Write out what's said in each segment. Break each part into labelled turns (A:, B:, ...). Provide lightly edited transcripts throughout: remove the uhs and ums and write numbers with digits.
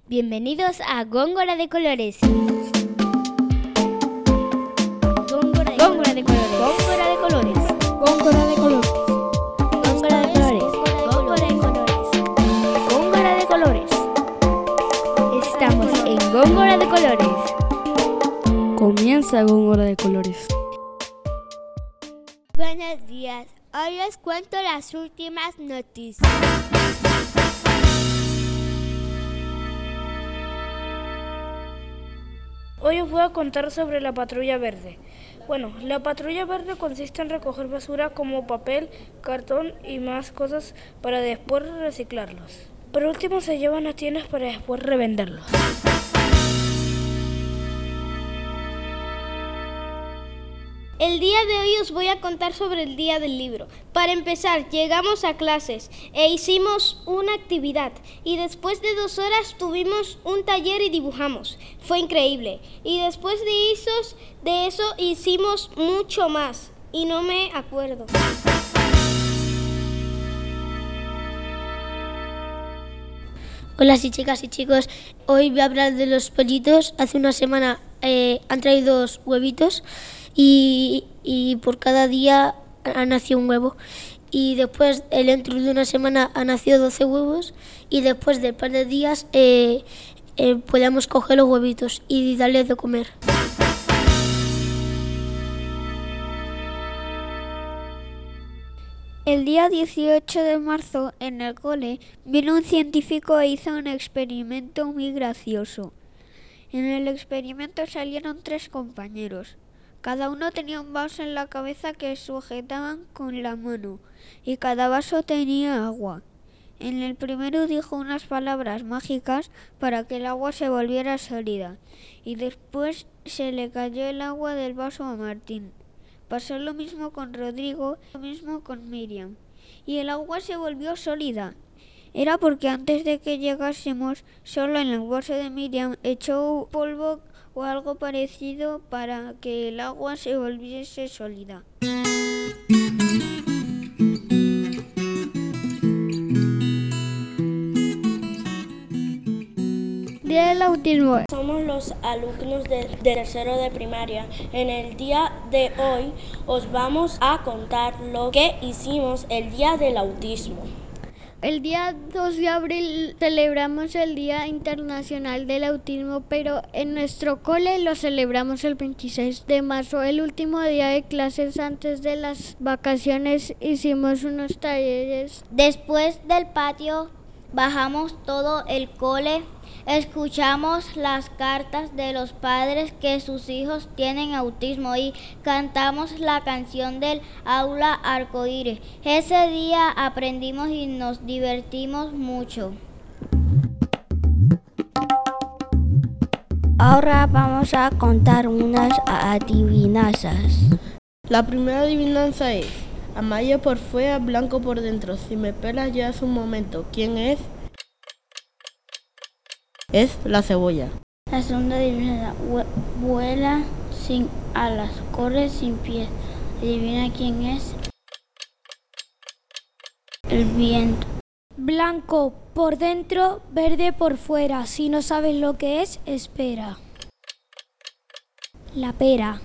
A: Bienvenidos a Góngora de Colores. Góngora de Colores. Góngora de Colores.
B: Góngora de Colores.
A: Góngora de Colores. Góngora de Colores. Góngora de Colores. Estamos en Góngora de Colores.
B: Comienza Góngora de Colores.
A: Buenos días. Hoy les cuento las últimas noticias.
B: Hoy os voy a contar sobre la patrulla verde. Bueno, la patrulla verde consiste en recoger basura como papel, cartón y más cosas para después reciclarlos. Por último se llevan a tiendas para después revenderlos.
C: El día de hoy os voy a contar sobre el día del libro. Para empezar, llegamos a clases e hicimos una actividad y después de 2 horas tuvimos un taller y dibujamos. Fue increíble. Y después de eso hicimos mucho más y no me acuerdo.
D: Hola sí, chicas y chicos, hoy voy a hablar de los pollitos. Hace una semana han traído 2 huevitos y por cada día ha nacido un huevo. Y después, dentro de una semana, han nacido 12 huevos y después de un par de días podemos coger los huevitos y darles de comer.
E: El día 18 de marzo, en el cole, vino un científico e hizo un experimento muy gracioso. En el experimento salieron 3 compañeros. Cada uno tenía un vaso en la cabeza que sujetaban con la mano, y cada vaso tenía agua. En el primero dijo unas palabras mágicas para que el agua se volviera sólida, y después se le cayó el agua del vaso a Martín. Pasó lo mismo con Rodrigo, lo mismo con Miriam, y el agua se volvió sólida. Era porque antes de que llegásemos, solo en el vaso de Miriam echó polvo o algo parecido para que el agua se volviese sólida.
C: Día del autismo.
F: Somos los alumnos de tercero de primaria. En el día de hoy os vamos a contar lo que hicimos el día del autismo.
C: El día 2 de abril celebramos el Día Internacional del Autismo, pero en nuestro cole lo celebramos el 26 de marzo, el último día de clases antes de las vacaciones. Hicimos unos talleres.
G: Después del patio bajamos todo el cole, escuchamos las cartas de los padres que sus hijos tienen autismo y cantamos la canción del aula arcoíris. Ese día aprendimos y nos divertimos mucho.
H: Ahora vamos a contar unas adivinanzas.
I: La primera adivinanza es: amarillo por fuera, blanco por dentro. Si me pelas ya hace un momento. ¿Quién es? Es la cebolla.
H: La segunda adivinanza: vuela sin alas, corre sin pies. Adivina quién es. El viento.
J: Blanco por dentro, verde por fuera. Si no sabes lo que es, espera. La pera.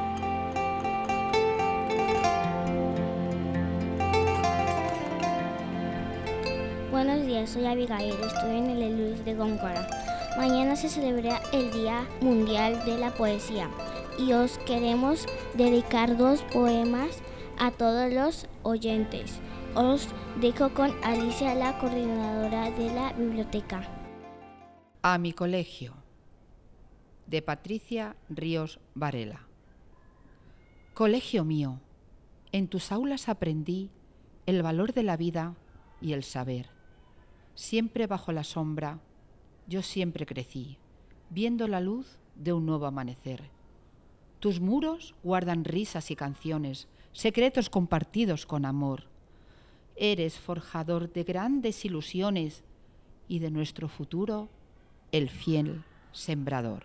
K: Buenos días, soy Abigail, estoy en el Luis de Góngora. Mañana se celebra el Día Mundial de la Poesía y os queremos dedicar 2 poemas a todos los oyentes. Os dejo con Alicia, la coordinadora de la biblioteca.
L: A mi colegio, de Patricia Ríos Varela. Colegio mío, en tus aulas aprendí el valor de la vida y el saber. Siempre bajo la sombra, yo siempre crecí, viendo la luz de un nuevo amanecer. Tus muros guardan risas y canciones, secretos compartidos con amor. Eres forjador de grandes ilusiones y de nuestro futuro, el fiel sembrador.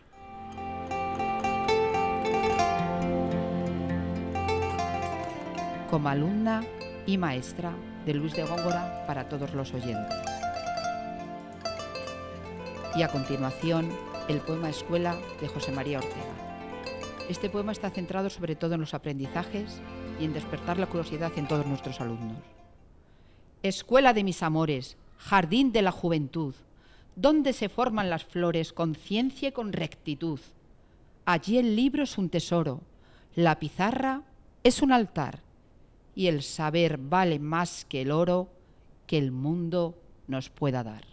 L: Como alumna y maestra de Luis de Góngora para todos los oyentes. Y a continuación, el poema Escuela de José María Ortega. Este poema está centrado sobre todo en los aprendizajes y en despertar la curiosidad en todos nuestros alumnos. Escuela de mis amores, jardín de la juventud, donde se forman las flores con ciencia y con rectitud. Allí el libro es un tesoro, la pizarra es un altar, y el saber vale más que el oro que el mundo nos pueda dar.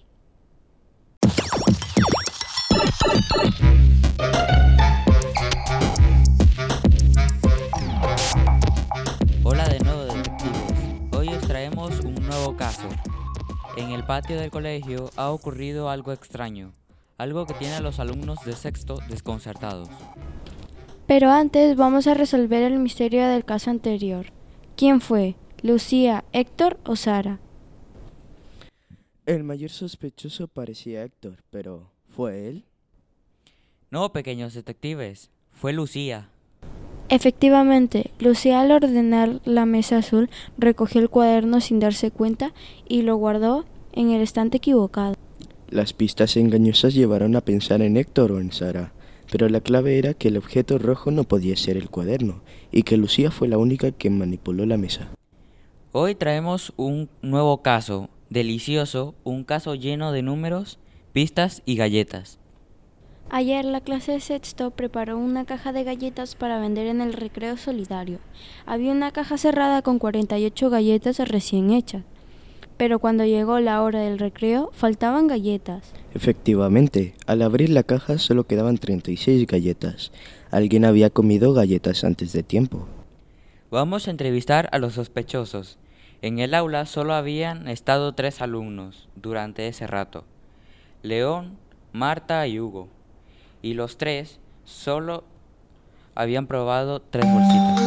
M: Hola de nuevo, detectives. Hoy os traemos un nuevo caso. En el patio del colegio ha ocurrido algo extraño, algo que tiene a los alumnos de sexto desconcertados.
B: Pero antes vamos a resolver el misterio del caso anterior. ¿Quién fue? ¿Lucía, Héctor o Sara?
N: El mayor sospechoso parecía Héctor, pero ¿fue él?
M: No, pequeños detectives, fue Lucía.
B: Efectivamente, Lucía al ordenar la mesa azul recogió el cuaderno sin darse cuenta y lo guardó en el estante equivocado.
N: Las pistas engañosas llevaron a pensar en Héctor o en Sara, pero la clave era que el objeto rojo no podía ser el cuaderno y que Lucía fue la única que manipuló la mesa.
M: Hoy traemos un nuevo caso, delicioso, un caso lleno de números, pistas y galletas.
B: Ayer la clase de sexto preparó una caja de galletas para vender en el recreo solidario. Había una caja cerrada con 48 galletas recién hechas, pero cuando llegó la hora del recreo faltaban galletas.
N: Efectivamente, al abrir la caja solo quedaban 36 galletas. Alguien había comido galletas antes de tiempo.
M: Vamos a entrevistar a los sospechosos. En el aula solo habían estado 3 alumnos durante ese rato: León, Marta y Hugo. Y los 3 solo habían probado 3 bolsitas.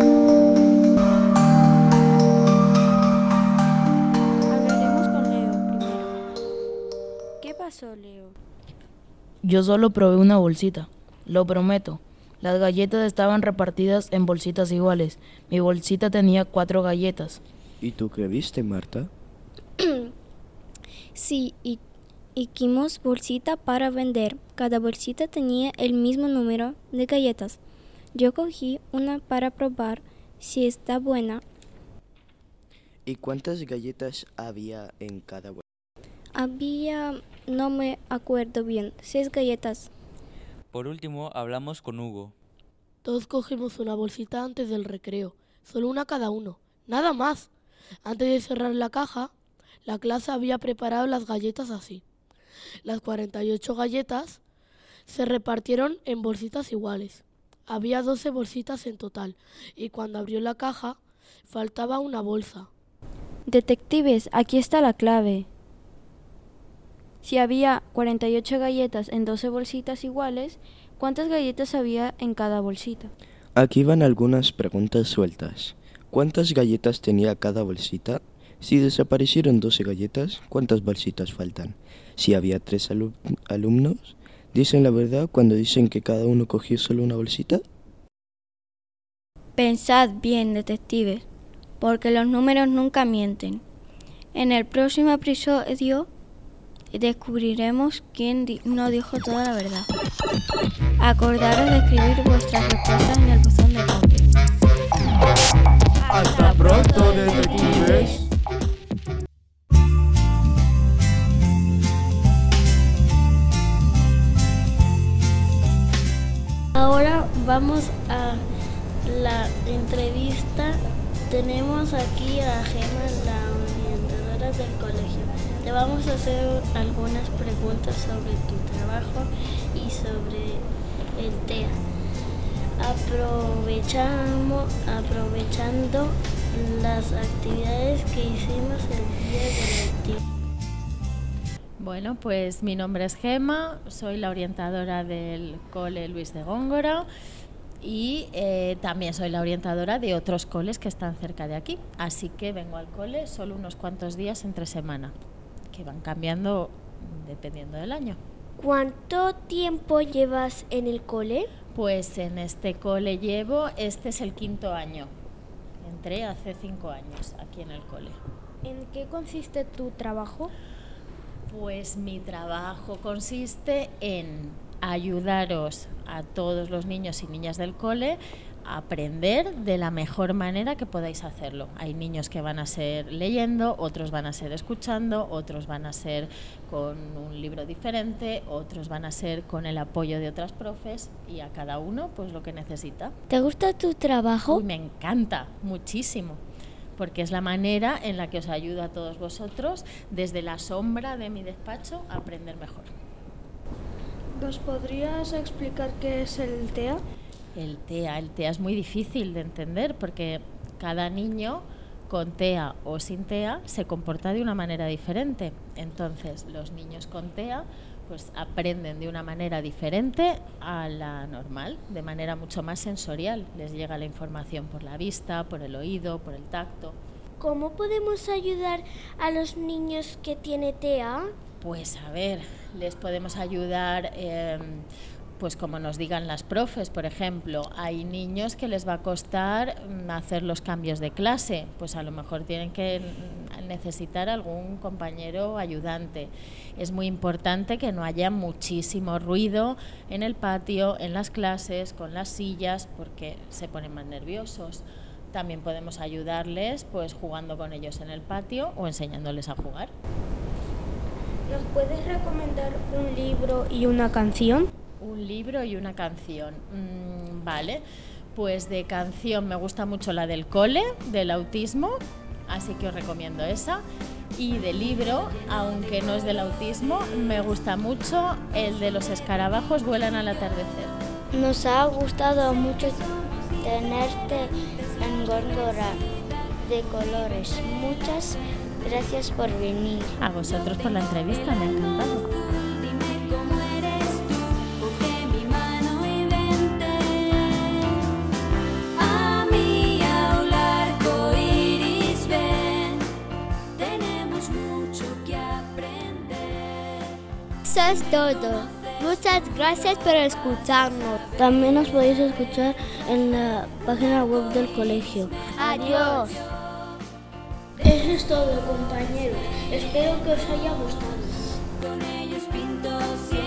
B: Hablaremos con Leo primero. ¿Qué pasó, Leo?
O: Yo solo probé una bolsita, lo prometo. Las galletas estaban repartidas en bolsitas iguales. Mi bolsita tenía 4 galletas.
N: ¿Y tú qué viste, Marta?
P: Sí, y hicimos bolsita para vender. Cada bolsita tenía el mismo número de galletas. Yo cogí una para probar si está buena.
N: ¿Y cuántas galletas había en cada bolsita?
P: Había, no me acuerdo bien, 6 galletas.
M: Por último, hablamos con Hugo.
I: Todos cogimos una bolsita antes del recreo, solo una cada uno, nada más. Antes de cerrar la caja, la clase había preparado las galletas así. Las 48 galletas se repartieron en bolsitas iguales. Había 12 bolsitas en total y cuando abrió la caja faltaba una bolsa.
B: Detectives, aquí está la clave. Si había 48 galletas en 12 bolsitas iguales, ¿cuántas galletas había en cada bolsita?
N: Aquí van algunas preguntas sueltas. ¿Cuántas galletas tenía cada bolsita? Si desaparecieron 12 galletas, ¿cuántas bolsitas faltan? Si había 3 alumnos, ¿dicen la verdad cuando dicen que cada uno cogió solo una bolsita?
P: Pensad bien, detectives, porque los números nunca mienten. En el próximo episodio descubriremos quién no dijo toda la verdad. Acordaros de escribir vuestras respuestas en el buzón de voz.
Q: ¡Hasta pronto, detectives!
F: Ahora vamos a la entrevista. Tenemos aquí a Gema, la orientadora del colegio. Te vamos a hacer algunas preguntas sobre tu trabajo y sobre el TEA. Aprovechando las actividades que hicimos el día del lectivo.
R: Bueno, pues mi nombre es Gema, soy la orientadora del cole Luis de Góngora y también soy la orientadora de otros coles que están cerca de aquí. Así que vengo al cole solo unos cuantos días entre semana, que van cambiando dependiendo del año.
A: ¿Cuánto tiempo llevas en el cole?
R: Pues en este cole este es el 5º año. Entré hace 5 años aquí en el cole.
J: ¿En qué consiste tu trabajo?
R: Pues mi trabajo consiste en ayudaros a todos los niños y niñas del cole a aprender de la mejor manera que podáis hacerlo. Hay niños que van a ser leyendo, otros van a ser escuchando, otros van a ser con un libro diferente, otros van a ser con el apoyo de otras profes, y a cada uno pues lo que necesita.
F: ¿Te gusta tu trabajo?
R: Uy, me encanta muchísimo, porque es la manera en la que os ayuda a todos vosotros desde la sombra de mi despacho a aprender mejor.
B: ¿Nos podrías explicar qué es el TEA?
R: El TEA es muy difícil de entender porque cada niño con TEA o sin TEA se comporta de una manera diferente. Entonces, los niños con TEA pues aprenden de una manera diferente a la normal, de manera mucho más sensorial. Les llega la información por la vista, por el oído, por el tacto.
J: ¿Cómo podemos ayudar a los niños que tienen TEA?
R: Pues a ver, les podemos ayudar pues como nos digan las profes. Por ejemplo, hay niños que les va a costar hacer los cambios de clase, pues a lo mejor tienen que necesitar algún compañero ayudante. Es muy importante que no haya muchísimo ruido en el patio, en las clases, con las sillas, porque se ponen más nerviosos. También podemos ayudarles pues jugando con ellos en el patio o enseñándoles a jugar.
B: ¿Nos puedes recomendar un libro y una canción?
R: Un libro y una canción. Vale, pues de canción me gusta mucho la del cole, del autismo, así que os recomiendo esa. Y de libro, aunque no es del autismo, me gusta mucho el de Los escarabajos vuelan al atardecer.
F: Nos ha gustado mucho tenerte en Góngora de Colores. Muchas gracias por venir.
R: A vosotros por la entrevista, me ha encantado.
A: Eso es todo. Muchas gracias por escucharnos.
F: También nos podéis escuchar en la página web del colegio.
A: Adiós.
J: Eso es todo, compañeros. Espero que os haya gustado.
S: Con ellos pinto